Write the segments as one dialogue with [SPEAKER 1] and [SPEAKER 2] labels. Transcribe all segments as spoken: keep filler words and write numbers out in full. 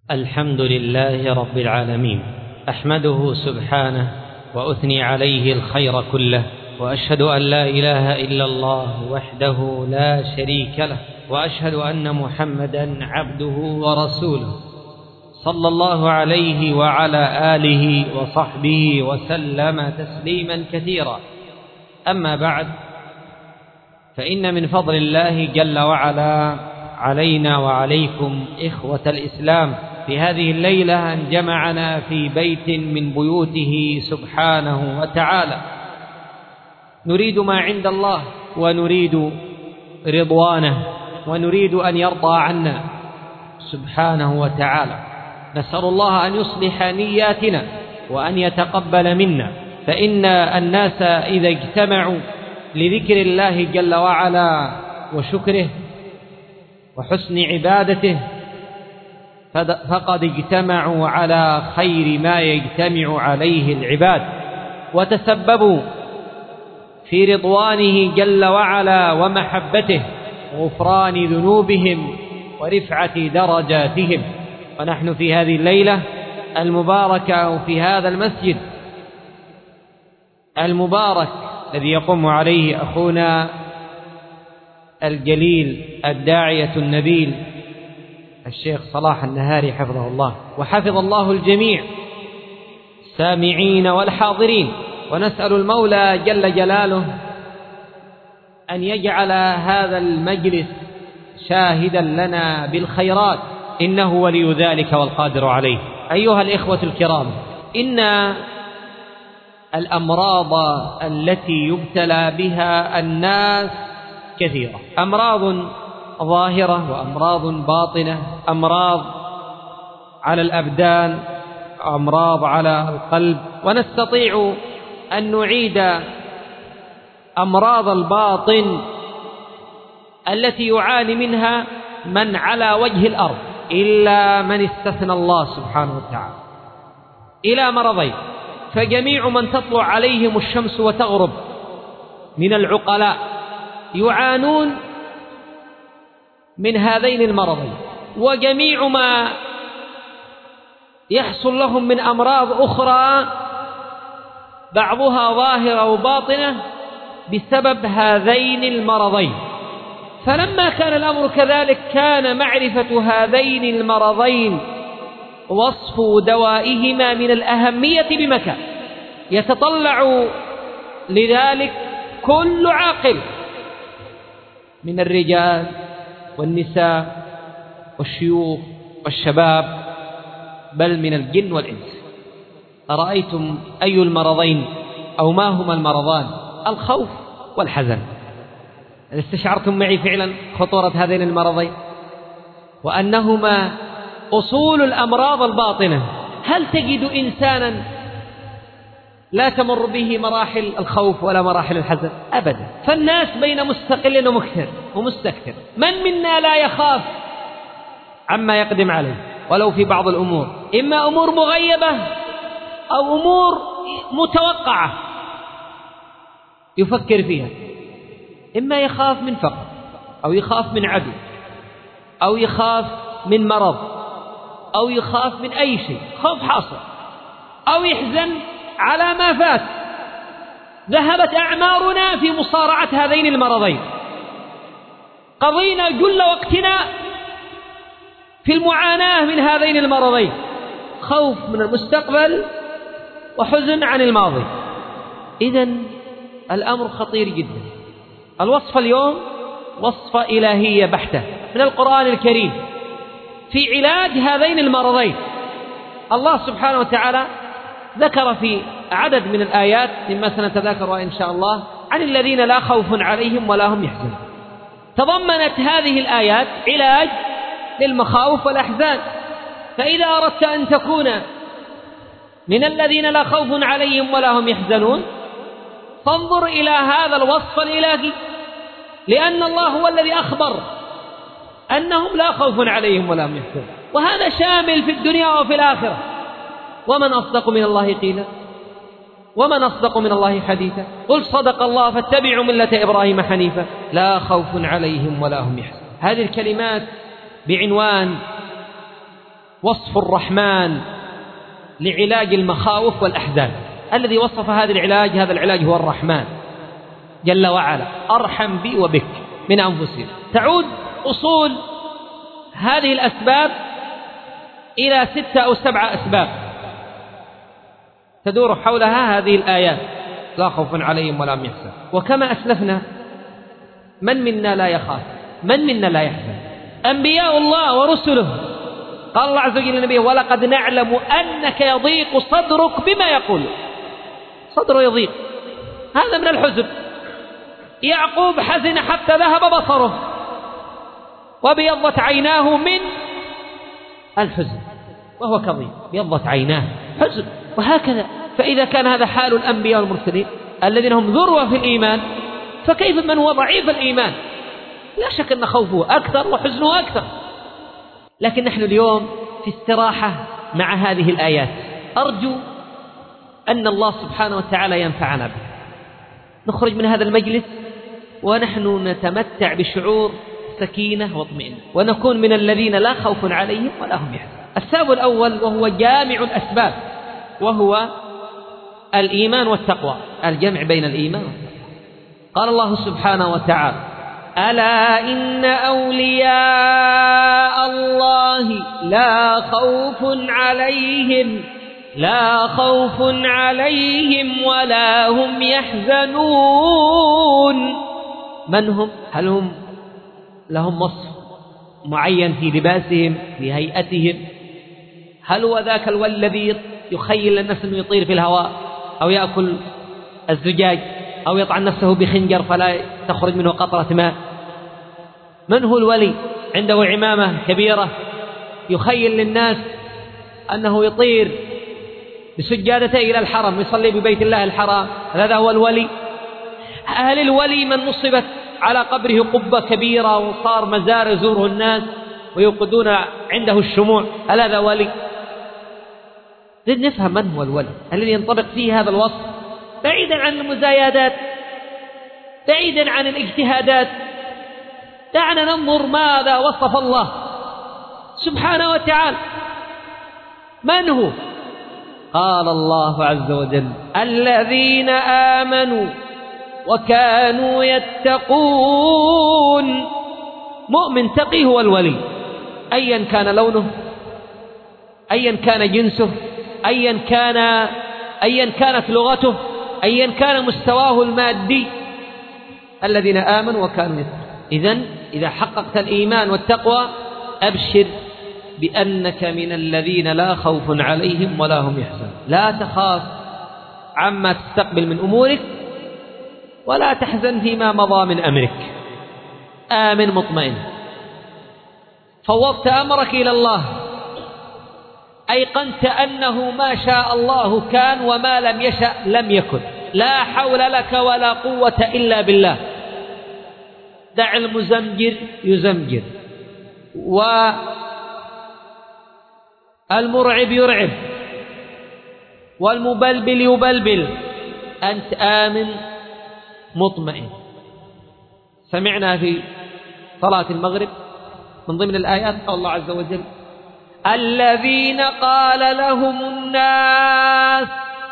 [SPEAKER 1] الحمد لله رب العالمين، أحمده سبحانه وأثني عليه الخير كله، وأشهد أن لا إله إلا الله وحده لا شريك له، وأشهد أن محمدا عبده ورسوله صلى الله عليه وعلى آله وصحبه وسلم تسليما كثيرا. أما بعد، فإن من فضل الله جل وعلا علينا وعليكم إخوة الإسلام في هذه الليلة أن جمعنا في بيت من بيوته سبحانه وتعالى، نريد ما عند الله ونريد رضوانه ونريد أن يرضى عنا سبحانه وتعالى. نسأل الله أن يصلح نياتنا وأن يتقبل منا، فإن الناس إذا اجتمعوا لذكر الله جل وعلا وشكره وحسن عبادته فقد اجتمعوا على خير ما يجتمع عليه العباد، وتسببوا في رضوانه جل وعلا ومحبته وغفران ذنوبهم ورفعة درجاتهم. ونحن في هذه الليلة المباركة وفي هذا المسجد المبارك الذي يقوم عليه أخونا الجليل الداعية النبيل الشيخ صلاح النهاري حفظه الله، وحفظ الله الجميع السامعين والحاضرين. ونسأل المولى جل جلاله أن يجعل هذا المجلس شاهدا لنا بالخيرات، إنه ولي ذلك والقادر عليه. أيها الإخوة الكرام، إن الأمراض التي يبتلى بها الناس كثيرة، أمراض ظاهرة وأمراض باطنة، أمراض على الأبدان، أمراض على القلب. ونستطيع أن نعيد أمراض الباطن التي يعاني منها من على وجه الأرض إلا من استثنى الله سبحانه وتعالى إلى مرضين. فجميع من تطلع عليهم الشمس وتغرب من العقلاء يعانون من هذين المرضين، وجميع ما يحصل لهم من أمراض أخرى بعضها ظاهرة وباطنة بسبب هذين المرضين. فلما كان الأمر كذلك كان معرفة هذين المرضين وصف دوائهما من الأهمية بمكان، يتطلع لذلك كل عاقل من الرجال والنساء والشيوخ والشباب، بل من الجن والإنس. أرأيتم أي المرضين أو ما هما المرضان؟ الخوف والحزن. استشعرتم معي فعلا خطورة هذين المرضين وأنهما أصول الأمراض الباطنة؟ هل تجد إنسانا لا تمر به مراحل الخوف ولا مراحل الحزن؟ أبدا. فالناس بين مستقل ومكثر ومستكثر. من منا لا يخاف عما يقدم عليه ولو في بعض الأمور، إما أمور مغيبة أو أمور متوقعة يفكر فيها، إما يخاف من فقر أو يخاف من عدو أو يخاف من مرض أو يخاف من أي شيء، خوف حاصل، أو يحزن على ما فات. ذهبت أعمارنا في مصارعة هذين المرضين، قضينا جل وقتنا في المعاناة من هذين المرضين، خوف من المستقبل وحزن عن الماضي. إذن الأمر خطير جدا. الوصفة اليوم وصفة إلهية بحتة من القرآن الكريم في علاج هذين المرضين. الله سبحانه وتعالى ذكر في عدد من الآيات مما سنتذاكرها إن شاء الله عن الذين لا خوف عليهم ولا هم يحزنون. تضمنت هذه الآيات علاج للمخاوف والأحزان. فإذا أردت أن تكون من الذين لا خوف عليهم ولا هم يحزنون فانظر إلى هذا الوصف الإلهي، لأن الله هو الذي أخبر أنهم لا خوف عليهم ولا هم يحزنون، وهذا شامل في الدنيا وفي الآخرة. ومن أصدق من الله قيلا ومن أصدق من الله حديثا قل صدق الله فاتبعوا ملة إبراهيم حنيفا لا خوف عليهم ولا هم يحزنون. هذه الكلمات بعنوان وصف الرحمن لعلاج المخاوف والأحزان. الذي وصف هذا العلاج، هذا العلاج هو الرحمن جل وعلا، أرحم بي وبك من أنفسنا. تعود أصول هذه الأسباب إلى ستة أو سبعة أسباب تدور حولها هذه الآيات: لا خوف عليهم ولا هم يحزنون. وكما أسلفنا، من منا لا يخاف؟ من منا لا يحزن؟ أنبياء الله ورسله. قال الله عز وجل لنبيه: ولقد نعلم أنك يضيق صدرك بما يقول. صدره يضيق، هذا من الحزن. يعقوب حزن حتى ذهب بصره وبيضت عيناه من الحزن، وهو كظيم، بيضت عيناه حزن. وهكذا، فإذا كان هذا حال الأنبياء والمرسلين الذين هم ذروة في الإيمان، فكيف من هو ضعيف الإيمان؟ لا شك أن خوفه أكثر وحزنه أكثر. لكن نحن اليوم في استراحة مع هذه الآيات. أرجو أن الله سبحانه وتعالى ينفعنا به، نخرج من هذا المجلس ونحن نتمتع بشعور سكينة واطمئنان، ونكون من الذين لا خوف عليهم ولا هم يحزنون. السبب الأول وهو جامع الأسباب، وهو الإيمان والتقوى، الجمع بين الإيمان والتقوى. قال الله سبحانه وتعالى: ألا إن أولياء الله لا خوف عليهم لا خوف عليهم ولا هم يحزنون. من هم؟ هل هم لهم وصف معين في لباسهم، في هيئتهم؟ هل هو ذاك الولي الذي يخيل الناس أنه يطير في الهواء، أو يأكل الزجاج، أو يطعن نفسه بخنجر فلا تخرج منه قطرة ماء؟ من هو الولي؟ عنده عمامة كبيرة يخيل للناس أنه يطير بسجادته إلى الحرم، يصلي ببيت الله الحرام، هذا هو الولي؟ هل الولي من نصبت على قبره قبة كبيرة وصار مزار يزوره الناس ويوقدون عنده الشموع، هل هذا ولي؟ نفهم من هو الولي الذي ينطبق فيه هذا الوصف، بعيدا عن المزايدات، بعيدا عن الاجتهادات. دعنا ننظر ماذا وصف الله سبحانه وتعالى. من هو؟ قال الله عز وجل: الذين آمنوا وكانوا يتقون. مؤمن تقي هو الولي، أيا كان لونه، أيا كان جنسه، أيا كان أيا كانت لغته، أيا كان مستواه المادي. الذين آمنوا وكانوا يتقون. إذن إذا حققت الإيمان والتقوى أبشر بأنك من الذين لا خوف عليهم ولا هم يحزنون. لا تخاف عما تستقبل من أمورك، ولا تحزن فيما مضى من أمرك. آمن مطمئن، فوضت أمرك إلى الله، أيقنت أنه ما شاء الله كان وما لم يشأ لم يكن. لا حول لك ولا قوة إلا بالله. دع المزمجر يزمجر، والمرعب يرعب، والمبلبل يبلبل. أنت آمن مطمئن. سمعنا في صلاة المغرب من ضمن الآيات قال الله عز وجل: الذين قال لهم الناس.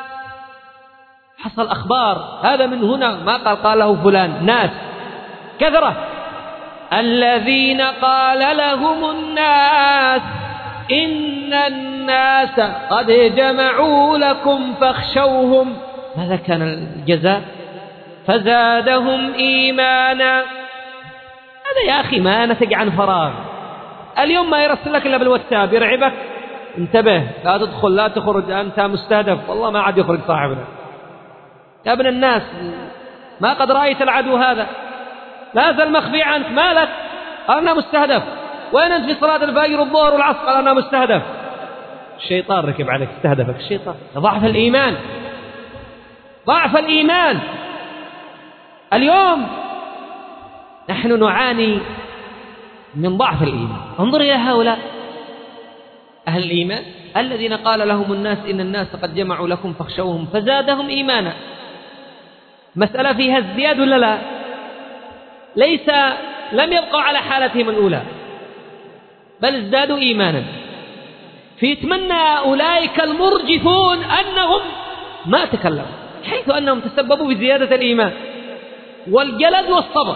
[SPEAKER 1] حصل أخبار، هذا من هنا، ما قال قال له فلان، ناس كثرة. الذين قال لهم الناس إن الناس قد جمعوا لكم فاخشوهم. ماذا كان الجزاء؟ فزادهم إيمانا. هذا يا أخي ما نتج عن فراغ. اليوم ما يرسل لك إلا بالواتساب يرعبك: انتبه، لا تدخل، لا تخرج، أنت مستهدف. والله ما عاد يخرج صاحبنا. يا ابن الناس، ما قد رأيت العدو هذا؟ لا زال مخفي عنك، ما لك؟ قال أنا مستهدف. وين أنت في صلاة الفجر والظهر والعصر؟ قال أنا مستهدف. الشيطان ركب عليك، استهدفك الشيطان. ضعف الإيمان، ضعف الإيمان. اليوم نحن نعاني من ضعف الإيمان. انظر إلى هؤلاء أهل الإيمان الذين قال لهم الناس إن الناس قد جمعوا لكم فاخشوهم فزادهم إيمانا. مسألة فيها ازدياد ولا لا؟ ليس لم يبقوا على حالتهم الأولى، بل ازدادوا إيمانا. فيتمنى أولئك المرجفون أنهم ما تكلموا، حيث أنهم تسببوا بزيادة الإيمان والجلد والصبر،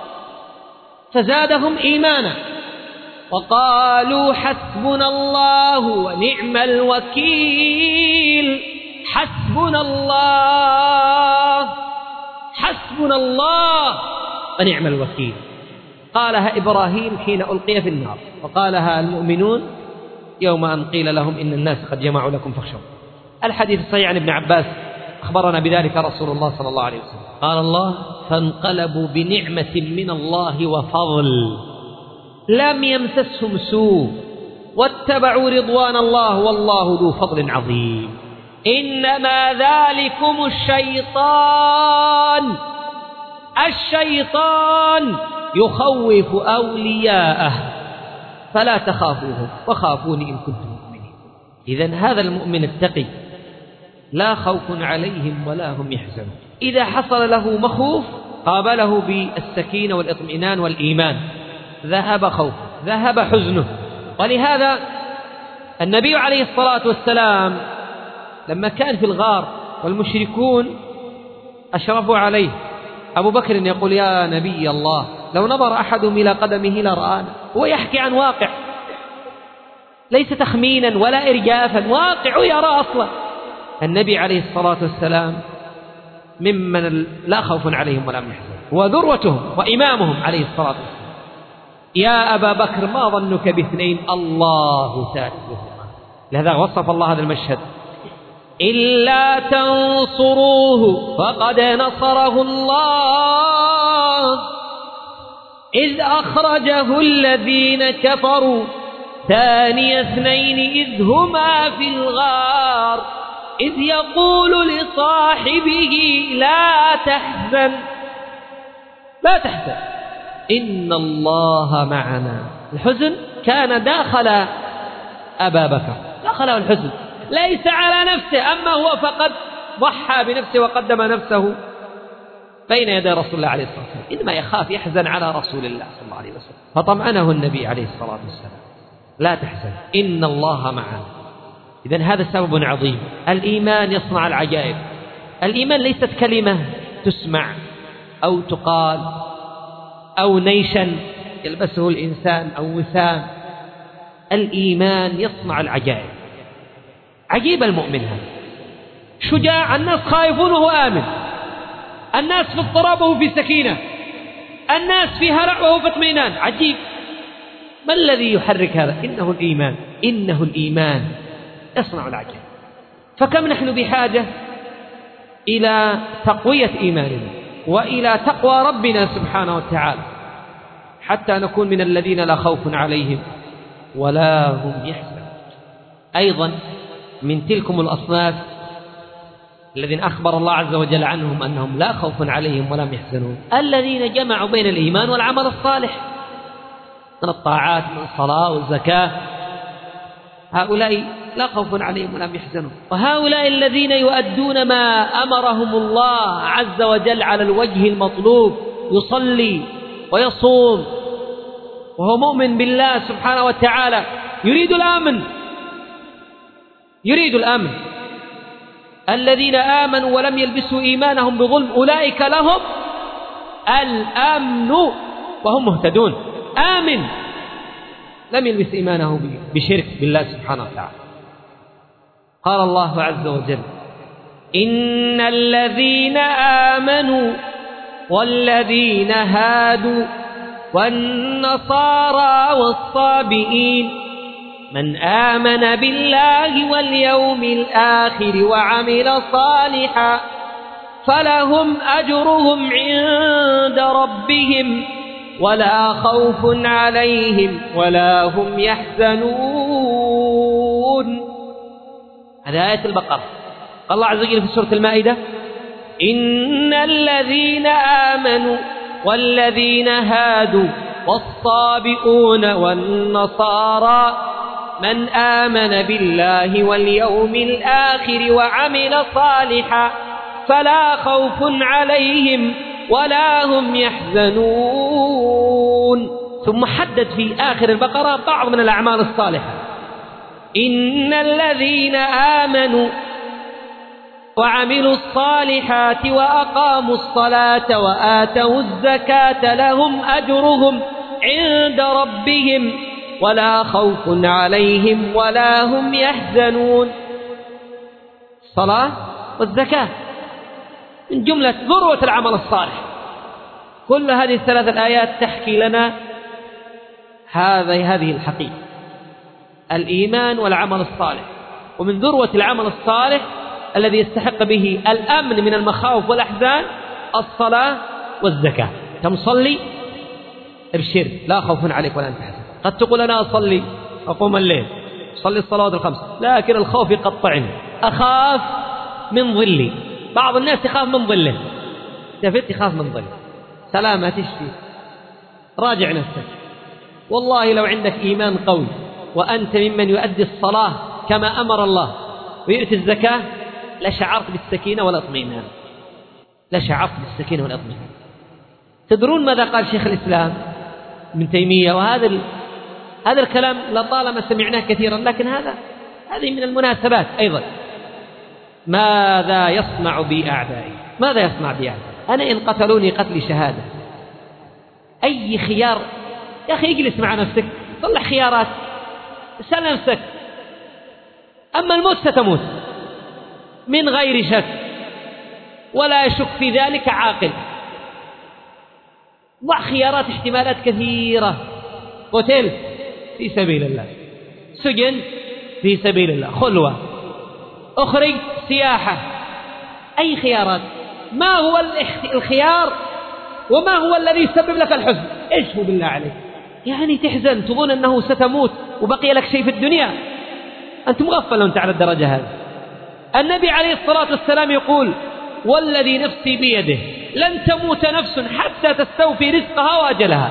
[SPEAKER 1] فزادهم إيمانا وقالوا حسبنا الله ونعم الوكيل. حسبنا الله حسبنا الله ونعم الوكيل. قالها إبراهيم حين ألقي في النار، وقالها المؤمنون يوم أن قيل لهم إن الناس قد جمعوا لكم فاخشوا. الحديث الصحيح عن ابن عباس أخبرنا بذلك رسول الله صلى الله عليه وسلم. قال الله فانقلبوا بنعمة من الله وفضل لم يمسسهم سوء واتبعوا رضوان الله والله ذو فضل عظيم. إنما ذلكم الشيطان الشيطان يخوف أولياءه فلا تخافوهم وخافوني إن كنتم مؤمنين. إذن هذا المؤمن التقي لا خوف عليهم ولا هم يحزنون. إذا حصل له مخوف قابله بالسكينة والإطمئنان والإيمان، ذهب خوفه ذهب حزنه. ولهذا النبي عليه الصلاة والسلام لما كان في الغار والمشركون أشرفوا عليه، أبو بكر يقول يا نبي الله لو نظر أحدهم إلى قدمه لرآنا. هو يحكي عن واقع ليس تخمينا ولا إرجافا، واقع يرى أصلا. النبي عليه الصلاة والسلام ممن لا خوف عليهم ولا هم يحزنون، وذروتهم وإمامهم عليه الصلاة والسلام. يا أبا بكر ما ظنك باثنين الله ثالثهما. لهذا وصف الله هذا المشهد إلا تنصروه فقد نصره الله إذ أخرجه الذين كفروا ثاني اثنين إذ هما في الغار إذ يقول لصاحبه لا تحزن لا تحزن إن الله معنا. الحزن كان داخل أبا بكر، داخله الحزن ليس على نفسه، أما هو فقد ضحى بنفسه وقدم نفسه بين يدي رسول الله عليه الصلاة والسلام، إنما يخاف يحزن على رسول الله صلى الله عليه وسلم، فطمأنه النبي عليه الصلاة والسلام لا تحزن إن الله معنا. إذن هذا سبب عظيم. الإيمان يصنع العجائب. الإيمان ليست كلمة تسمع أو تقال أو نيشا يلبسه الإنسان أو وسام. الإيمان يصنع العجائب. عجيب المؤمن هذا، شجاع، الناس خائفون وهو آمن، الناس في اضطراب وهو في سكينة، الناس في هلع وهو في اطمئنان. عجيب. ما الذي يحرك هذا؟ إنه الإيمان إنه الإيمان يصنع العجائب. فكم نحن بحاجة إلى تقوية إيماننا وإلى تقوى ربنا سبحانه وتعالى حتى نكون من الذين لا خوف عليهم ولا هم يحزنون. أيضا من تلكم الأصناف الذين أخبر الله عز وجل عنهم أنهم لا خوف عليهم ولا هم يحزنون الذين جمعوا بين الإيمان والعمل الصالح من الطاعات من الصلاة والزكاة. هؤلاء لا خوف عليهم ولا هم يحزنون. وهؤلاء الذين يؤدون ما أمرهم الله عز وجل على الوجه المطلوب، يصلي ويصوم وهو مؤمن بالله سبحانه وتعالى، يريد الأمن يريد الأمن. الذين آمنوا ولم يلبسوا إيمانهم بظلم أولئك لهم الأمن وهم مهتدون. آمن لم يلبس إيمانه بشرك بالله سبحانه وتعالى. قال الله عز وجل إن الذين آمنوا والذين هادوا والنصارى والصابئين من آمن بالله واليوم الآخر وعمل صالحا فلهم أجرهم عند ربهم ولا خوف عليهم ولا هم يحزنون. هذه آية البقرة. قال الله عز وجل في سورة المائدة إن الذين آمنوا والذين هادوا والصابئون والنصارى من آمن بالله واليوم الآخر وعمل صالحا فلا خوف عليهم ولا هم يحزنون. ثم حدد في آخر البقرة بعض من الأعمال الصالحة إن الذين آمنوا وعملوا الصالحات وأقاموا الصلاة وآتوا الزكاة لهم أجرهم عند ربهم ولا خوف عليهم ولا هم يحزنون. الصلاة والزكاة من جملة ذروة العمل الصالح. كل هذه الثلاث الآيات تحكي لنا هذه هذه الحقيقة، الإيمان والعمل الصالح. ومن ذروة العمل الصالح الذي يستحق به الأمن من المخاوف والأحزان الصلاة والزكاة. كمصلي ابشر لا خوف عليك ولا أنت تحزن. قد تقول أنا أصلي أقوم الليل أصلي الصلوات الخمس، لكن الخوف يقطعني، أخاف من ظلي. بعض الناس يخاف من ظله، تفت يخاف من ظله. سلامة تشفي، راجع نفسك. والله لو عندك إيمان قوي وأنت ممن يؤدي الصلاة كما أمر الله ويؤتي الزكاة لشعرت بالسكينة والإطمئنان، لشعرت بالسكينة والإطمئنان. تدرون ماذا قال شيخ الإسلام ابن تيمية؟ وهذا ال... هذا الكلام لطالما سمعناه كثيرا، لكن هذا هذه من المناسبات أيضا. ماذا يصنع بي أعدائي؟ ماذا يصنع بي أعدائي؟ أنا إن قتلوني قتلي شهادة. أي خيار يا أخي، اجلس مع نفسك، طلع خيارات، سل نفسك. أما الموت ستموت من غير شك ولا يشك في ذلك عاقل. ضع خيارات، احتمالات كثيرة. قتل في سبيل الله، سجن في سبيل الله، خلوة، أخرج سياحة. أي خيارات؟ ما هو الخيار وما هو الذي يسبب لك الحزن؟ إيش هو بالله عليك؟ يعني تحزن تظن أنه ستموت وبقي لك شيء في الدنيا؟ أنت مغفل وأنت على الدرجة هذه. النبي عليه الصلاة والسلام يقول والذي نفسي بيده لن تموت نفس حتى تستوفي رزقها وأجلها.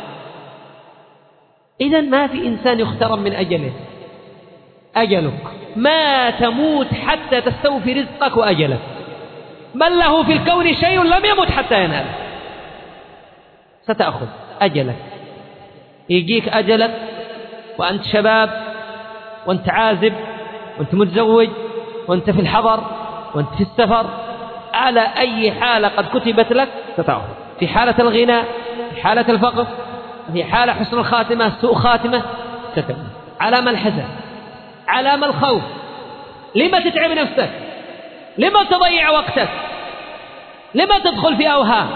[SPEAKER 1] إذن ما في إنسان يخترم من أجله. أجلك ما تموت حتى تستوفي رزقك وأجلك. من له في الكون شيء لم يمت حتى يناله. ستأخذ أجلك، يجيك أجلك وأنت شباب وأنت عازب وأنت متزوج وأنت في الحضر وأنت في السفر. على أي حالة قد كتبت لك ستأخذ. في حالة الغنى، في حالة الفقر، في حالة حسن الخاتمة، سوء خاتمة، ستموت. على ما الحزن، على ما الخوف. لما تتعب نفسك؟ لما تضيع وقتك؟ لما تدخل في أوهام؟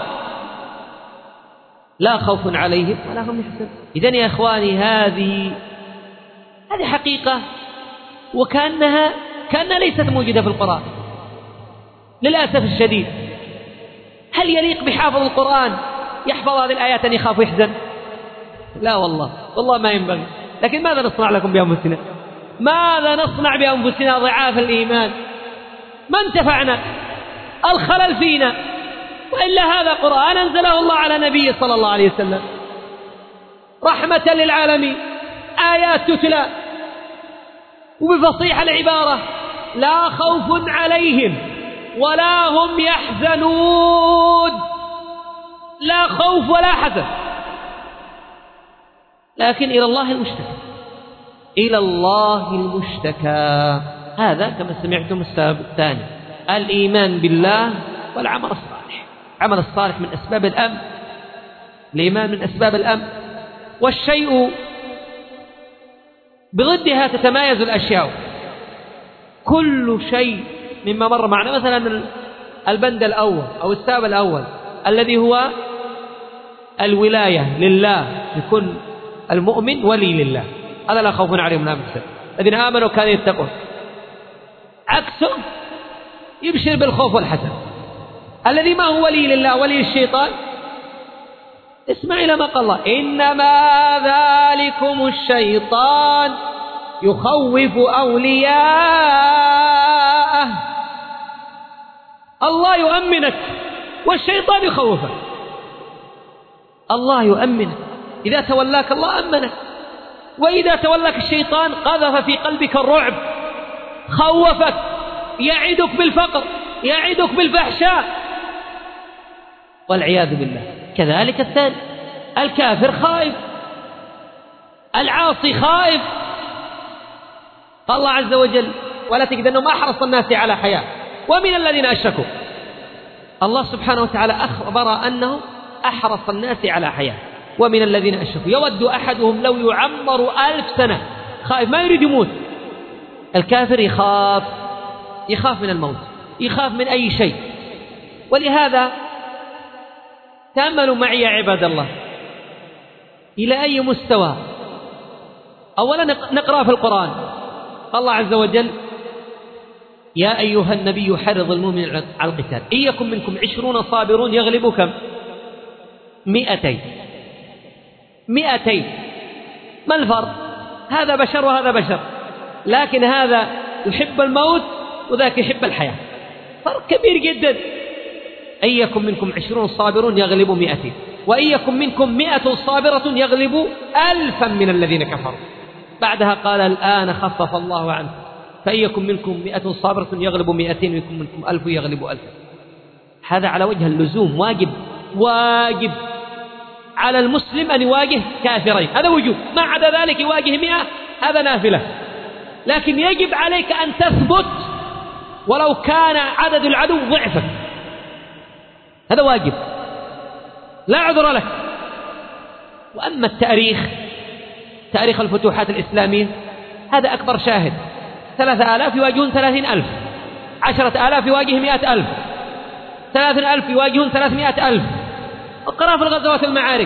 [SPEAKER 1] لا خوف عليهم ولا هم يحزنون. إذن يا إخواني هذه هذه حقيقة، وكأنها كأنها ليست موجودة في القرآن للأسف الشديد. هل يليق بحافظ القرآن يحفظ هذه الآيات أن يخاف ويحزن؟ لا والله، والله ما ينبغي. لكن ماذا نصنع لكم بأنفسنا؟ ماذا نصنع بأنفسنا ضعاف الإيمان؟ ما انتفعنا، الخلل فينا. وإلا هذا قرآن أنزله الله على نبيه صلى الله عليه وسلم رحمة للعالمين، آيات تتلى وبفصيح العبارة لا خوف عليهم ولا هم يحزنون. لا خوف ولا حزن، لكن إلى الله المشتكى، إلى الله المشتكى. هذا كما سمعتم السبب الثاني، الإيمان بالله والعمل الصالح. العمل الصالح من أسباب الأمن، الإيمان من أسباب الأمن. والشيء بضدها تتمايز الأشياء. كل شيء مما مر معنا، مثلا البند الأول أو السبب الأول الذي هو الولاية لله، يكون المؤمن ولي لله، هذا لا خوف عليهم ولا هم يحزنون. الذين آمنوا كانوا يتقون. عكسه يبشر بالخوف والحزن. الذي ما هو ولي لله ولي الشيطان، اسمع إلى ما قال الله إنما ذلكم الشيطان يخوف أولياءه. الله يؤمنك والشيطان يخوفك. الله يؤمنك، إذا تولاك الله أمنك، وإذا تولاك الشيطان قذف في قلبك الرعب، خوفك، يعدك بالفقر، يعدك بالفحشاء والعياذ بالله. كذلك الثاني، الكافر خائف، العاصي خائف، قال الله عز وجل: ولا تجد أنهم أحرص الناس على حياة ومن الذين أشركوا. الله سبحانه وتعالى أخبر أنهم أحرص الناس على حياة ومن الذين أشركوا. يود أحدهم لو يعمر ألف سنة، خائف ما يريد يموت. الكافر يخاف يخاف من الموت، يخاف من أي شيء. ولهذا تأملوا معي يا عباد الله إلى أي مستوى. أولا نقرأ في القرآن قال الله عز وجل: يا أيها النبي حرض المؤمنين على القتال إن يكن منكم عشرون صابرون يغلبوا كم؟ مئتين. مئتين. ما الفرق؟ هذا بشر وهذا بشر، لكن هذا يحب الموت وذاك يحب الحياة، فرق كبير جدا. إن يكن منكم عشرون صابرون يغلبوا مئتين، وإن يكن منكم مئة صابرة يغلبوا ألفا من الذين كفروا. بعدها قال: الآن خفف الله عنكم فإن يكن منكم مئة صابرة يغلبوا مئتين ويكن منكم ألف يغلبوا ألفا. هذا على وجه اللزوم، واجب واجب على المسلم أن يواجه كافرين، هذا وجوب. ما عدا ذلك يواجه مئة، هذا نافلة. لكن يجب عليك أن تثبت ولو كان عدد العدو ضعفك، هذا واجب، لا عذر لك. وأما التاريخ، تاريخ الفتوحات الإسلامية، هذا أكبر شاهد. ثلاثة آلاف يواجهون ثلاثين ألف، عشرة آلاف يواجه مئة ألف، ثلاثين ألف يواجهون ثلاثمائة ألف. اقرأ في الغزوات المعارك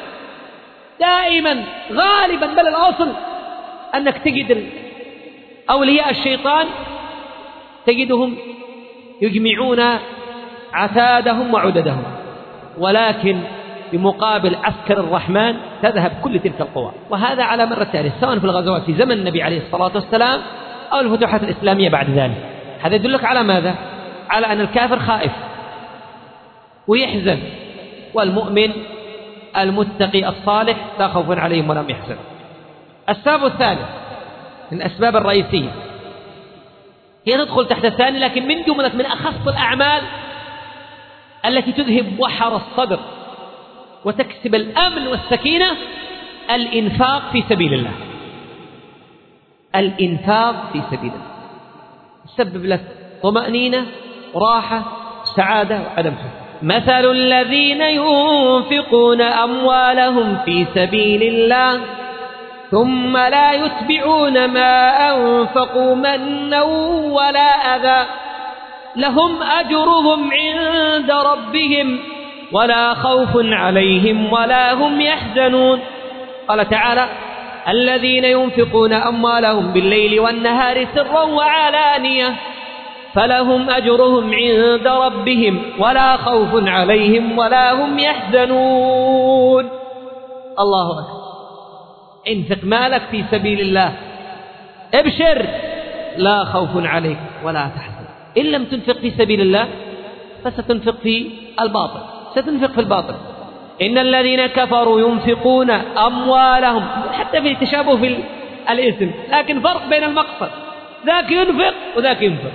[SPEAKER 1] دائما غالبا، بل الأصل أنك تجد أولياء الشيطان تجدهم يجمعون عتادهم وعددهم، ولكن بمقابل عسكر الرحمن تذهب كل تلك القوى. وهذا على مر التاريخ، سواء في الغزوات في زمن النبي عليه الصلاة والسلام أو الفتوحات الإسلامية بعد ذلك. هذا يدلك على ماذا؟ على أن الكافر خائف ويحزن، والمؤمن المتقي الصالح لا خوف عليهم ولا هم يحزنون. السبب الثالث من الأسباب الرئيسية هي تدخل تحت الثاني، لكن من جملة من أخص الأعمال التي تذهب وحر الصدر وتكسب الأمن والسكينة: الإنفاق في سبيل الله. الإنفاق في سبيل الله يسبب لك طمأنينة وراحة سعادة وعدم حزن. مثل الذين ينفقون أموالهم في سبيل الله ثم لا يتبعون ما أنفقوا منا ولا أذى لهم أجرهم عند ربهم ولا خوف عليهم ولا هم يحزنون. قال تعالى: الذين ينفقون أموالهم بالليل والنهار سرا وعلانية فلهم أجرهم عند ربهم ولا خوف عليهم ولا هم يحزنون. الله أكبر. انفق مالك في سبيل الله، ابشر، لا خوف عليك ولا تحزن. إن لم تنفق في سبيل الله فستنفق في الباطل، ستنفق في الباطل. إن الذين كفروا ينفقون أموالهم، حتى في تشابه في الاسم، لكن فرق بين المقصد، ذاك ينفق وذاك ينفق.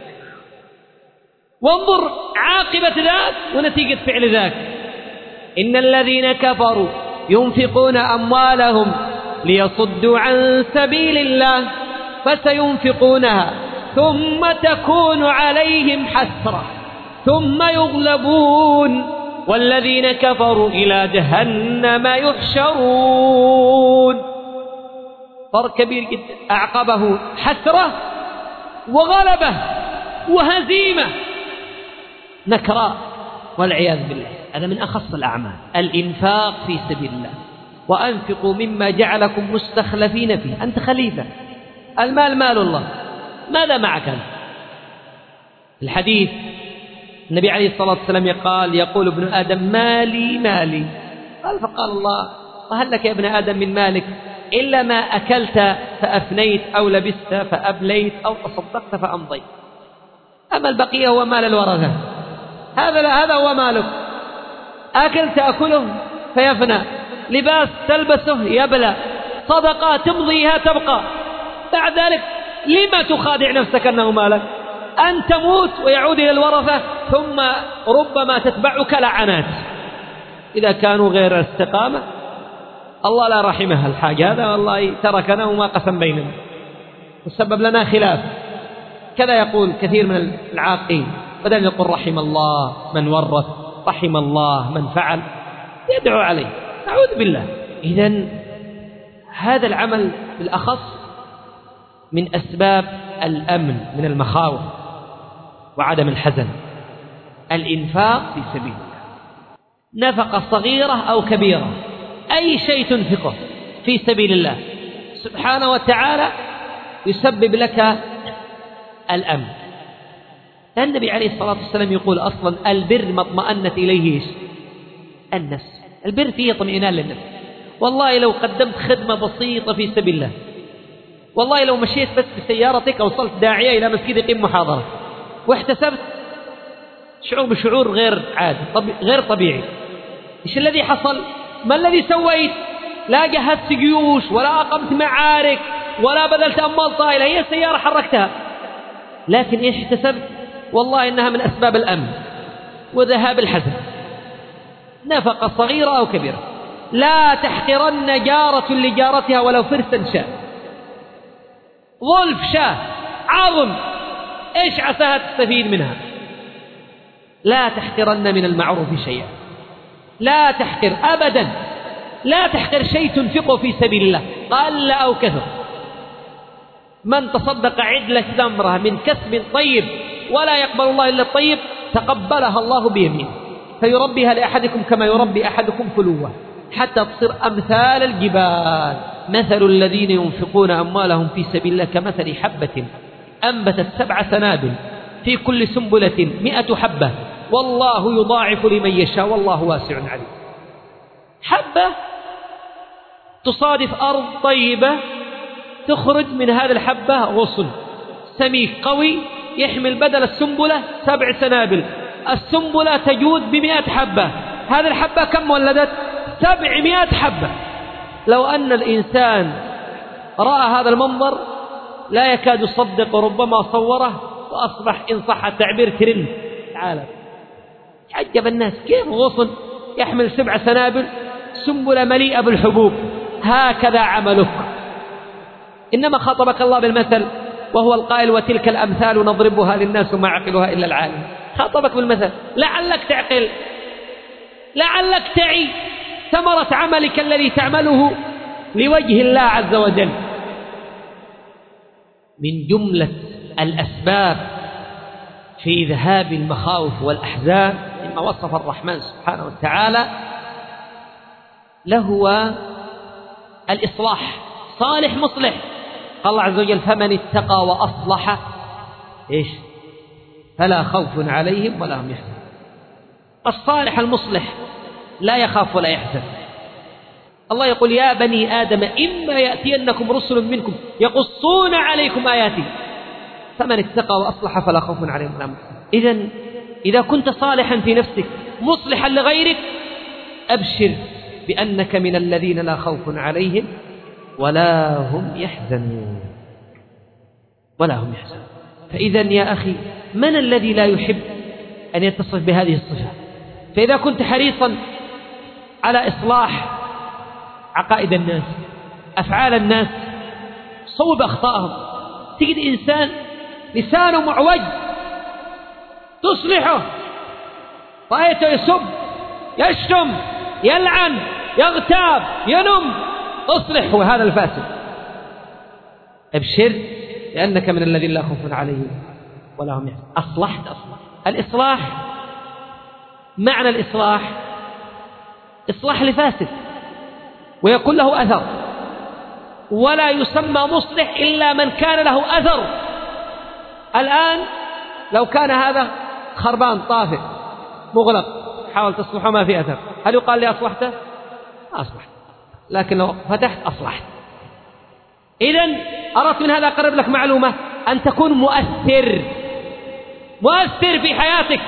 [SPEAKER 1] وانظر عاقبة ذاك ونتيجة فعل ذاك. إن الذين كفروا ينفقون أموالهم ليصدوا عن سبيل الله فسينفقونها ثم تكون عليهم حسرة ثم يغلبون والذين كفروا إلى جهنم يحشرون. فرق كبير جدا، أعقبه حسرة وغلبة وهزيمة نكراء والعياذ بالله. هذا من أخص الأعمال، الإنفاق في سبيل الله. وأنفقوا مما جعلكم مستخلفين فيه، أنت خليفة، المال مال الله، ماذا معك أنت؟ الحديث النبي عليه الصلاة والسلام قال: يقول ابن آدم مالي مالي، قال فقال الله: وهل لك يا ابن آدم من مالك إلا ما أكلت فأفنيت أو لبست فأبليت أو تصدقت فأمضيت، أما البقية هو مال الورثة. هذا لا، هذا هو مالك. أكل تأكله فيفنى، لباس تلبسه يبلى، صدقة تمضيها تبقى. بعد ذلك لما تخادع نفسك أنه مالك؟ أن تموت ويعود إلى الورثة، ثم ربما تتبعك لعنات إذا كانوا غير استقامة. الله لا رحمها الحاج، هذا والله تركنا وما قسم بيننا. وسبب لنا خلاف. كذا يقول كثير من العاقين، بدل يقول رحم الله من ورث، رحم الله من فعل، يدعو عليه. أعوذ بالله. إذن هذا العمل بالأخص من أسباب الأمن من المخاوف وعدم الحزن، الإنفاق في سبيل الله، نفقة صغيرة أو كبيرة، أي شيء تنفقه في سبيل الله سبحانه وتعالى يسبب لك الأمن. النبي عليه الصلاة والسلام يقول أصلا البر ما اطمأنت إليه النفس، البر فيه اطمئنان للنفس. والله لو قدمت خدمة بسيطة في سبيل الله، والله لو مشيت بس بسيارتك وصلت داعية إلى مسجد يقيم محاضرة واحتسبت، شعور بشعور غير عادي طبي... غير طبيعي. إيش الذي حصل؟ ما الذي سويت؟ لا جهزت جيوش ولا أقمت معارك ولا بذلت أموال طائلة، هي سيارة حركتها، لكن إيش احتسبت؟ والله إنها من أسباب الأمن وذهاب الحزن. نفقة صغيرة أو كبيرة. لا تحقرن جارة لجارتها ولو فرسا شاء، ظلف شاة عظم، إيش عساها تستفيد منها؟ لا تحقرن من المعروف شيئا، لا تحقر أبدا، لا تحقر شيء تنفقه في سبيل الله قل أو كثر. من تصدق عدل ثمرة من كسب طيب ولا يقبل الله إلا الطيب تقبلها الله بيمينه فيربيها لأحدكم كما يربي أحدكم فلوة حتى تصير أمثال الجبال. مثل الذين ينفقون أموالهم في سبيل الله كمثل حبة أنبتت سبع سنابل في كل سنبلة مئة حبة والله يضاعف لمن يشاء والله واسع عليم. حبة تصادف أرض طيبة تخرج من هذا الحبة غصن سميك قوي يحمل بدل السنبلة سبع سنابل، السنبلة تجود بمئة حبة، هذه الحبة كم ولدت؟ سبعمائة حبة. لو أن الإنسان رأى هذا المنظر لا يكاد يصدق وربما صوره وأصبح إن صح التعبير ترند تعالى. عجب الناس كيف غصن يحمل سبع سنابل سنبلة مليئة بالحبوب، هكذا عملك. إنما خاطبك الله بالمثل وهو القائل وتلك الأمثال نضربها للناس وما عقلها إلا العالم. خاطبك بالمثل لعلك تعقل، لعلك تعي ثمرة عملك الذي تعمله لوجه الله عز وجل. من جملة الأسباب في ذهاب المخاوف والأحزان مما وصف الرحمن سبحانه وتعالى لهو الإصلاح، صالح مصلح. قال الله عز وجل فمن اتقى وأصلح إيش فلا خوف عليهم ولا هم يحزنون. الصالح المصلح لا يخاف ولا يحزن. الله يقول يا بني آدم إما يأتينكم رسل منكم يقصون عليكم آياتي فمن اتقى وأصلح فلا خوف عليهم ولا هم يحزنون. إذن إذا كنت صالحا في نفسك مصلحا لغيرك أبشر بأنك من الذين لا خوف عليهم ولا هم يحزنون ولا هم يحزنون. فإذن يا أخي من الذي لا يحب أن يتصف بهذه الصفة؟ فإذا كنت حريصا على إصلاح عقائد الناس أفعال الناس صوب أخطائهم، تجد إنسان لسانه معوج تصلحه، رأيته يسب يشتم يلعن يغتاب ينم تصلحه هذا الفاسد. أبشر لأنك من الذين لا خوف عليهم ولا هم يحزنون. أصلحت أصلح. الإصلاح معنى الإصلاح إصلاح لفاسد ويكون له أثر، ولا يسمى مصلح إلا من كان له أثر. الآن لو كان هذا خربان طافئ مغلق حاول تصلحه ما في أثر، هل يقال لي أصلحته؟ أصلحت. لكن لو فتحت أصلحت. إذن أردت من هذا أقرب لك معلومة أن تكون مؤثر مؤثر في حياتك.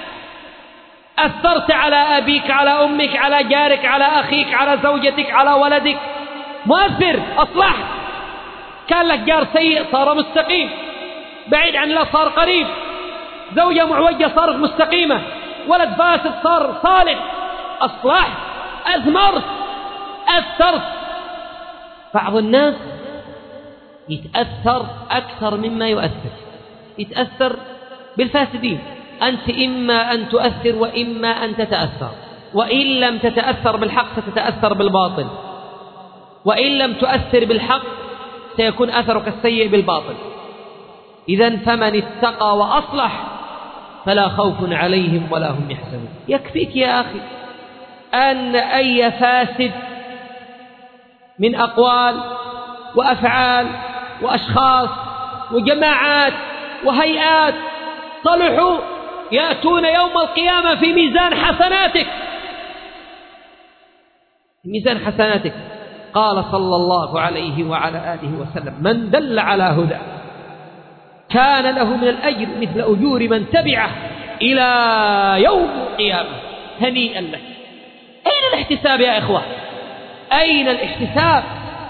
[SPEAKER 1] أثرت على أبيك على أمك على جارك على أخيك على زوجتك على ولدك، مؤثر أصلحت. كان لك جار سيء صار مستقيم، بعيد عن الله صار قريب، زوجة معوجة صارت مستقيمة، ولد فاسد صار صالح. أصلحت، أثمرت، أثرت. بعض الناس يتأثر أكثر مما يؤثر، يتأثر بالفاسدين. أنت إما أن تؤثر وإما أن تتأثر، وإن لم تتأثر بالحق ستتأثر بالباطل، وإن لم تؤثر بالحق سيكون أثرك السيء بالباطل. إذن فمن اتقى وأصلح فلا خوف عليهم ولا هم يحزنون. يكفيك يا أخي أن أي فاسد من أقوال وأفعال وأشخاص وجماعات وهيئات صلحوا يأتون يوم القيامة في ميزان حسناتك، ميزان حسناتك. قال صلى الله عليه وعلى آله وسلم: من دل على هدى كان له من الأجر مثل أجور من تبعه إلى يوم القيامة. هنيئا لك. أين الاحتساب يا إخوة؟ أين الاحتساب؟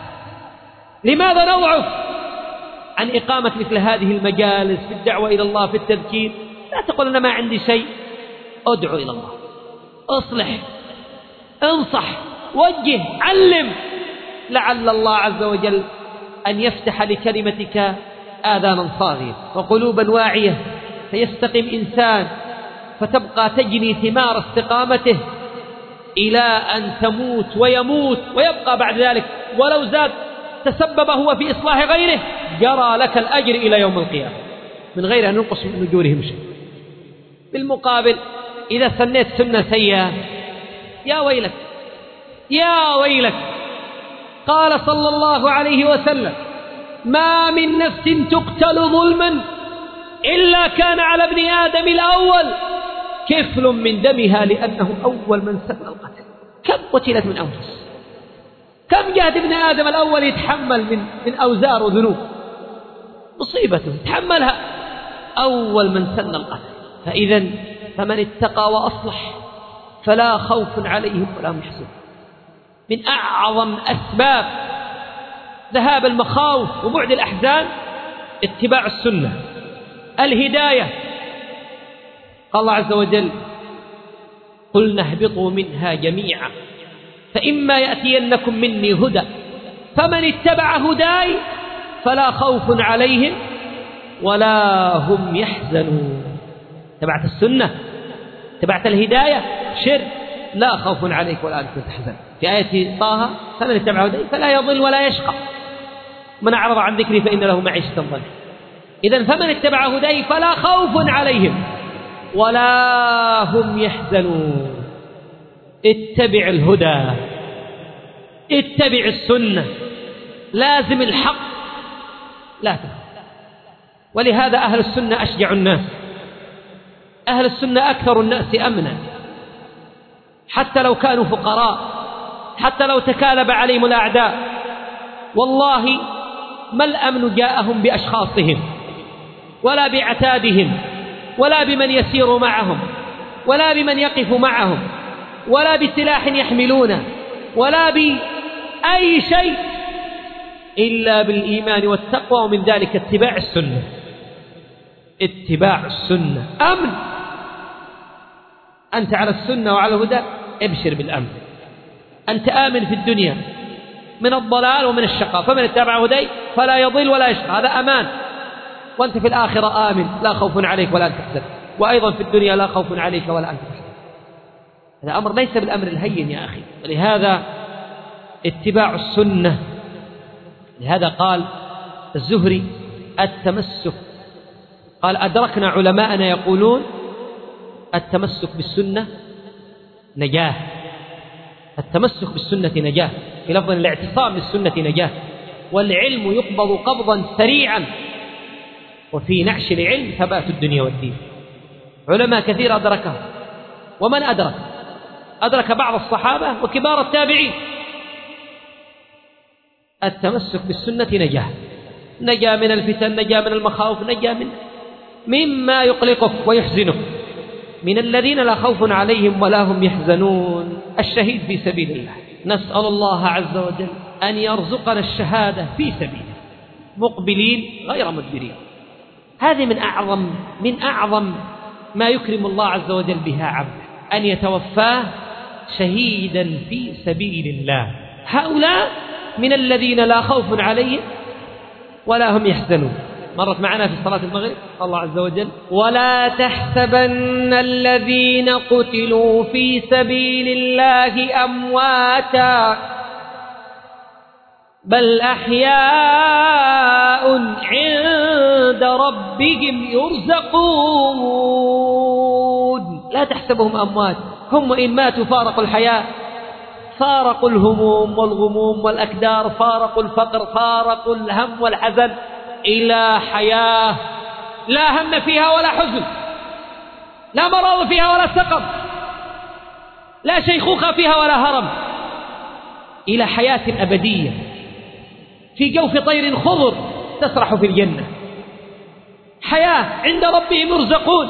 [SPEAKER 1] لماذا نضعف عن إقامة مثل هذه المجالس في الدعوة إلى الله، في التذكير؟ لا تقول أنا ما عندي شيء. أدعو إلى الله، أصلح، انصح، وجه، علم، لعل الله عز وجل أن يفتح لكلمتك آذانا صاغية وقلوبا واعية، فيستقيم إنسان فتبقى تجني ثمار استقامته إلى أن تموت ويموت ويبقى بعد ذلك ولو زاد تسبب هو في إصلاح غيره جرى لك الأجر إلى يوم القيامة من غير أن ينقص من أجورهم شيء. بالمقابل إذا سنيت سنة سيئة يا ويلك يا ويلك. قال صلى الله عليه وسلم: ما من نفس تقتل ظلما إلا كان على ابن آدم الأول كفل من دمها لأنه أول من سن القتل. كم قتلت من أنفس، كم جهد ابن آدم الأول يتحمل من, من أوزار وذنوب، مصيبته يتحملها أول من سن القتل. فإذا فمن اتقى وأصلح فلا خوف عليهم ولا هم يحزنون. من أعظم أسباب ذهاب المخاوف وبعد الأحزان اتباع السنة، الهداية. قال الله عز وجل: قلنا اهبطوا منها جميعا فإما يأتينكم مني هدى فمن اتبع هداي فلا خوف عليهم ولا هم يحزنون. تبعت السنة، تبعت الهداية، شر لا خوف عليك ولا أنت تحزن. في آية طه: فمن اتبع هداي فلا يضل ولا يشقى من أعرض عن ذكري فإن له معيشة ضنكا. إذن فمن اتبع هداي فلا خوف عليهم ولا هم يحزنون. اتبع الهدى، اتبع السنة، لازم الحق، لا تخف. ولهذا أهل السنة أشجع الناس، أهل السنة أكثر الناس أمنا، حتى لو كانوا فقراء، حتى لو تكالب عليهم الأعداء. والله ما الأمن جاءهم بأشخاصهم ولا بعتادهم ولا بمن يسير معهم ولا بمن يقف معهم ولا بسلاح يحملونه ولا بأي شيء إلا بالإيمان والتقوى، ومن ذلك اتباع السنة. اتباع السنة أمن. أنت على السنة وعلى الهدى ابشر بالأمن، أنت آمن في الدنيا من الضلال ومن الشقاء. فمن اتبع هدي فلا يضل ولا يشقى، هذا أمان. وأنت في الآخرة آمن، لا خوف عليك ولا أنت تحزن، وأيضا في الدنيا لا خوف عليك ولا أنت تحزن. هذا أمر ليس بالأمر الهين يا أخي. ولهذا اتباع السنة. لهذا قال الزهري: التمسك، قال أدركنا علماءنا يقولون التمسك بالسنة نجاة، التمسك بالسنة نجاة، في لفظ الاعتصام بالسنة نجاة. والعلم يقبض قبضا سريعا، وفي نعش العلم ثبات الدنيا والدين. علماء كثير أدركه، ومن أدرك أدرك بعض الصحابة وكبار التابعين. التمسك بالسنة نجاة، نجا من الفتن، نجا من المخاوف، نجا من مما يقلقك ويحزنك، من الذين لا خوف عليهم ولا هم يحزنون. الشهيد في سبيل الله، نسأل الله عز وجل أن يرزقنا الشهادة في سبيله مقبلين غير مدبرين. هذه من أعظم من أعظم ما يكرم الله عز وجل بها عبده، أن يتوفاه شهيدا في سبيل الله. هؤلاء من الذين لا خوف عليهم ولا هم يحزنون. مرت معنا في صلاة المغرب الله عز وجل: ولا تحسبن الذين قتلوا في سبيل الله أمواتا بل أحياء عند ربهم يرزقون. لا تحسبهم أموات، هم وإن ماتوا فارقوا الحياة، فارقوا الهموم والغموم والأكدار، فارقوا الفقر، فارقوا الهم والحزن إلى حياة لا هم فيها ولا حزن، لا مرض فيها ولا سقم، لا شيخوخة فيها ولا هرم، إلى حياة أبدية في جوف طير خضر تسرح في الجنة، حياة عند ربهم يرزقون.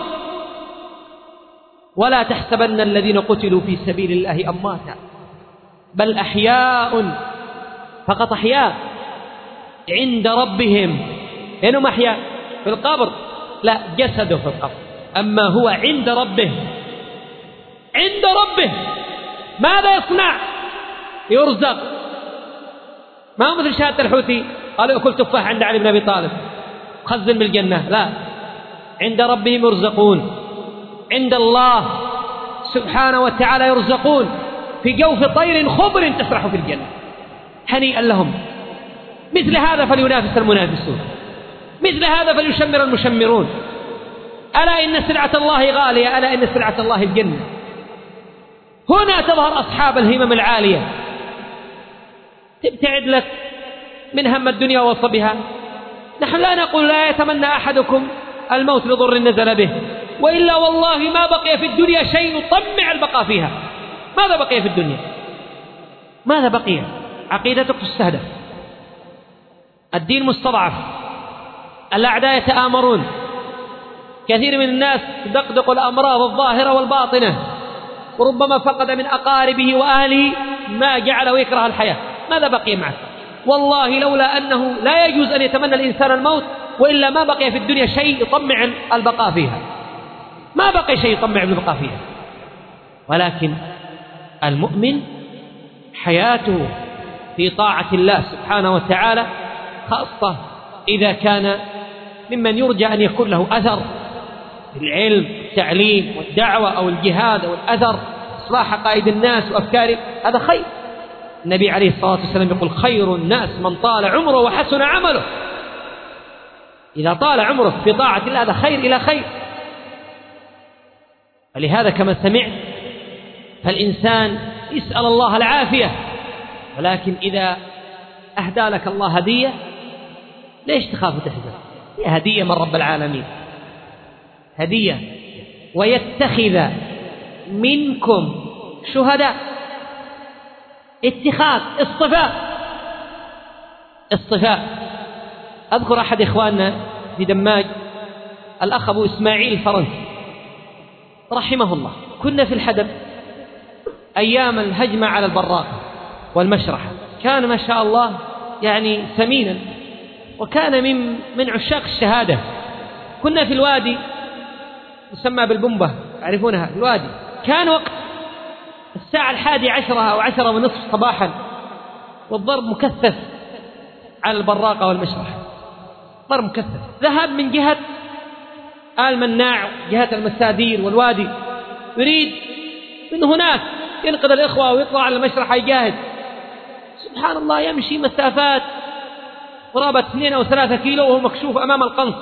[SPEAKER 1] ولا تحسبن الذين قتلوا في سبيل الله أمواتا بل أحياء، فقط أحياء عند ربهم. إنهم أحياء في القبر؟ لا، جسده في القبر، أما هو عند ربه. عند ربه ماذا يصنع؟ يرزق. ما هو مثل شهادة الحوثي قالوا أكل تفاح عند علي بن أبي طالب خزن بالجنة، لا، عند ربهم يرزقون، عند الله سبحانه وتعالى يرزقون في جوف طير خضر تسرح في الجنة. هنيئا لهم. مثل هذا فلينافس المنافسون، مثل هذا فليشمر المشمرون. ألا إن سلعة الله غالية، ألا إن سلعة الله الجنة. هنا تظهر أصحاب الهمم العالية، تبتعد لك من هم الدنيا وصبها. نحن لا نقول لا يتمنى أحدكم الموت لضر نزل به، وإلا والله ما بقي في الدنيا شيء يطمع البقاء فيها. ماذا بقي في الدنيا؟ ماذا بقي؟ عقيدتك تستهدف، الدين مستضعف، الأعداء يتآمرون، كثير من الناس تدقدق الأمراض الظاهرة والباطنة، وربما فقد من أقاربه وأهله ما جعله يكره الحياة. ماذا بقي معك؟ والله لولا أنه لا يجوز أن يتمنى الإنسان الموت، وإلا ما بقي في الدنيا شيء يطمع البقاء فيها، ما بقي شيء يطمع البقاء فيها. ولكن المؤمن حياته في طاعة الله سبحانه وتعالى، خاصة إذا كان ممن يرجى أن يكون له أثر في العلم والتعليم والدعوة أو الجهاد أو الأثر إصلاح عقائد الناس وأفكارهم، هذا خير. النبي عليه الصلاة والسلام يقول: خير الناس من طال عمره وحسن عمله. إذا طال عمرك في طاعة الله هذا خير إلى خير. ولهذا كما سمعت فالإنسان يسأل الله العافية، ولكن إذا أهدى لك الله هدية ليش تخاف وتحزن؟ هي هدية من رب العالمين، هدية. ويتخذ منكم شهداء، اتخاذ، اصطفاء، اصطفاء. أذكر أحد إخواننا في دماج، الأخ أبو إسماعيل الفرنسي رحمه الله، كنا في الحدب أيام الهجمة على البراقة والمشرحة، كان ما شاء الله يعني سمينا، وكان من من عشاق الشهادة. كنا في الوادي يسمى بالبنبة، تعرفونها الوادي. كان وقت الساعة الحادي عشرة أو عشرة ونصف صباحا، والضرب مكثف على البراقة والمشرحة، ضرب مكثف. ذهب من جهة آل مناع، جهة المسادير والوادي، يريد من هناك ينقذ الإخوة ويطلع على المشرحة يجاهد. سبحان الله، يمشي مسافات قرابة اثنين أو ثلاثة كيلو وهو مكشوف أمام القنص،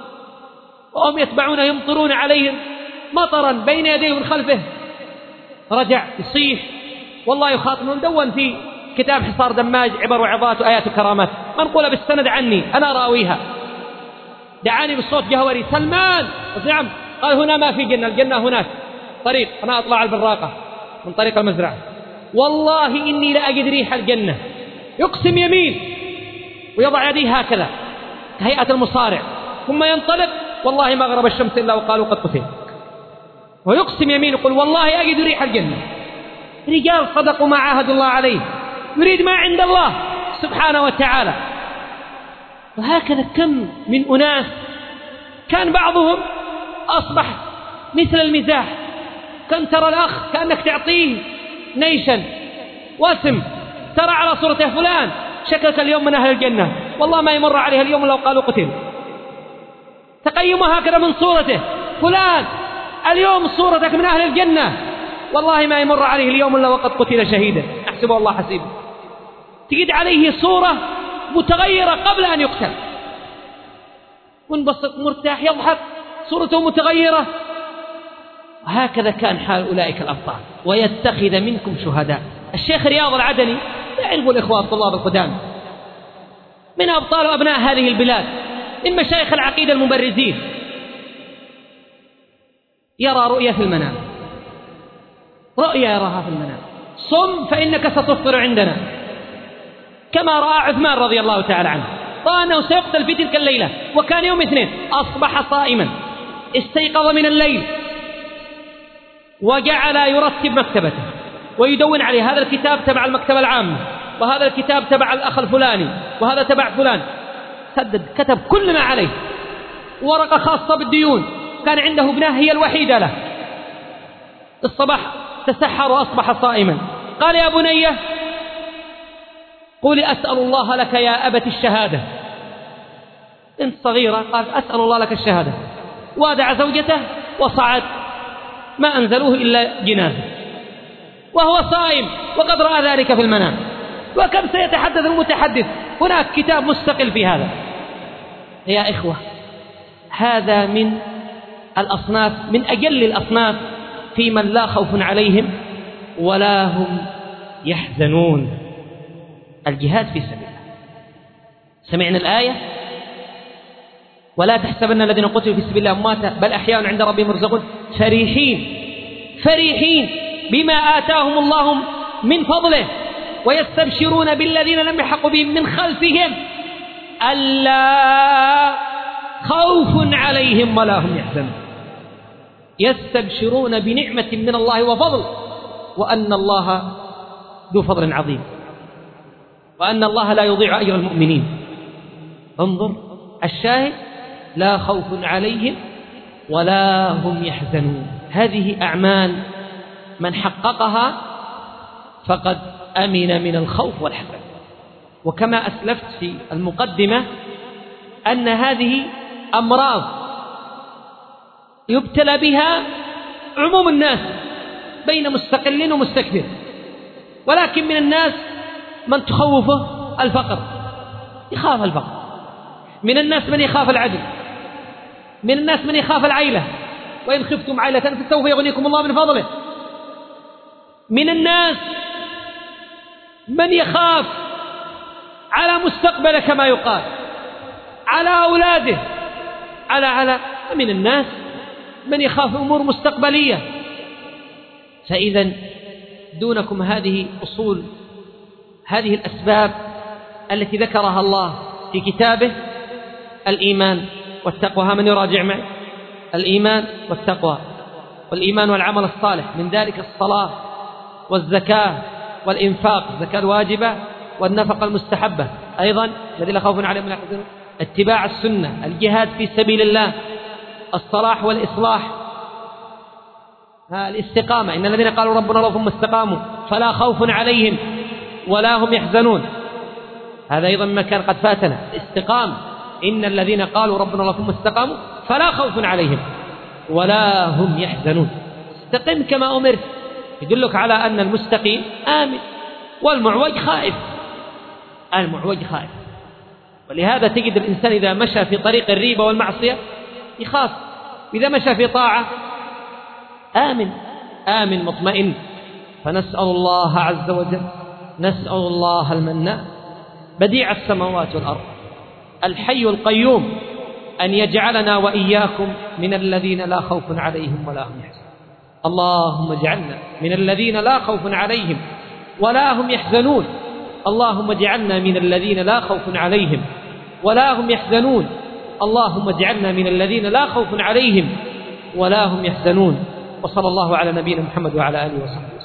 [SPEAKER 1] وهم يتبعونه يمطرون عليهم مطرا بين يديه ومن خلفه. رجع يصيح، والله يخاطبهم. دون في كتاب حصار دماج عبر وعظات وآيات وكرامات منقولة بالسند عني، أنا راويها. دعاني بالصوت جهوري: سلمان. قلت: نعم. قال: هنا ما في جنة، الجنة هناك طريق، أنا أطلع البراقة من طريق المزرعة، والله إني لأجد ريح الجنة. يقسم يمين ويضع يديه هكذا كهيئة المصارع، ثم ينطلق، والله ما غرب الشمس إلا وقالوا قد قتل. ويقسم يمين يقول: والله أجد ريح الجنة. رجال صدقوا ما عاهدوا الله عليه، يريد ما عند الله سبحانه وتعالى. وهكذا كم من أناس كان بعضهم أصبح مثل المزاح، كان ترى الأخ كأنك تعطيه نيشا واسم، ترى على صورته: فلان شكلك اليوم من أهل الجنة، والله ما يمر عليها اليوم لو قالوا قتل. تقيمه هكذا من صورته، فلان اليوم صورتك من أهل الجنة، والله ما يمر عليه اليوم إلا وقد قتل شهيدا أحسبه الله حسيبه. تجد عليه صورة متغيرة قبل أن يقتل، منبسط مرتاح يضحك، صورته متغيرة. وهكذا كان حال أولئك الأبطال. ويتخذ منكم شهداء. الشيخ رياض العدني يعرف الإخوة الطلاب القدام من أبطال وأبناء هذه البلاد، من مشايخ العقيدة المبرزين، يرى رؤيا في المنام، رؤيا يراها في المنام: صم فإنك ستفطر عندنا، كما رأى عثمان رضي الله تعالى عنه، رأى أنه سيقتل في تلك الليلة، وكان يوم اثنين، أصبح صائما، استيقظ من الليل وجعل يرتب مكتبته ويدون عليه: هذا الكتاب تبع المكتبة العامة، وهذا الكتاب تبع الأخ الفلاني، وهذا تبع فلان. سدد، كتب كل ما عليه، ورقة خاصة بالديون، كان عنده ابنة هي الوحيدة له. الصباح تسحر وأصبح صائما. قال: يا بني قولي أسأل الله لك يا أبت الشهادة. انت صغيرة، قال: أسأل الله لك الشهادة. وادع زوجته وصعد، ما أنزلوه إلا جنازة وهو صائم، وقد رأى ذلك في المنام. وكم سيتحدث المتحدث؟ هناك كتاب مستقل في هذا. يا إخوة، هذا من الأصناف، من أجل الأصناف في من لا خوف عليهم ولا هم يحزنون. الجهاد في سبيل الله. سمعنا الآية: ولا تحسبن الذين قتلوا في سبيل الله أمواتا بل أحياء عند ربهم يرزقون فرحين فرحين بما آتاهم الله من فضله ويستبشرون بالذين لم يلحقوا بهم من خلفهم ألا خوف عليهم ولا هم يحزنون. يستبشرون بنعمة من الله وفضل، وأن الله ذو فضل عظيم، وأن الله لا يضيع أجر المؤمنين. انظر الشاهد: لا خوف عليهم ولا هم يحزنون. هذه أعمال من حققها فقد أمن من الخوف والحزن. وكما أسلفت في المقدمة أن هذه أمراض يبتلى بها عموم الناس بين مستقل ومستكبر، ولكن من الناس من تخوفه الفقر، يخاف الفقر. من الناس من يخاف العدل. من الناس من يخاف العيلة: وإن خفتم عيلة فسوف يغنيكم الله من فضله. من الناس من يخاف على مستقبله كما يقال، على أولاده، على على من الناس من يخاف أمور مستقبلية. فإذا دونكم هذه أصول، هذه الأسباب التي ذكرها الله في كتابه: الإيمان والتقوى. ها من يراجع معي: الإيمان والتقوى، والإيمان والعمل الصالح، من ذلك الصلاة والزكاة والإنفاق، الزكاة الواجبة والنفقة المستحبة، أيضا الذي لا خوف عليهم ولا يحزنون، اتباع السنة، الجهاد في سبيل الله، الصلاح والإصلاح، الاستقامة: إن الذين قالوا ربنا الله ثم استقاموا فلا خوف عليهم ولا هم يحزنون. هذا أيضا مما كان قد فاتنا، الاستقامة: إن الذين قالوا ربنا الله ثم استقاموا فلا خوف عليهم ولا هم يحزنون. استقم كما أمرت، يدلك على أن المستقيم آمن، والمعوج خائف. المعوج خائف. ولهذا تجد الإنسان إذا مشى في طريق الريبة والمعصية يخاف، إذا مشى في طاعة آمن آمن مطمئن. فنسأل الله عز وجل، نسأل الله المنان بديع السماوات والأرض الحي القيوم أن يجعلنا وإياكم من الذين لا خوف عليهم ولا هم يحزنون. اللهم اجعلنا من الذين لا خوف عليهم ولا هم يحزنون. اللهم اجعلنا من الذين لا خوف عليهم ولا هم يحزنون. اللهم اجعلنا من الذين لا خوف عليهم ولا هم يحزنون. وصلى الله على نبينا محمد وعلى آله وصحبه.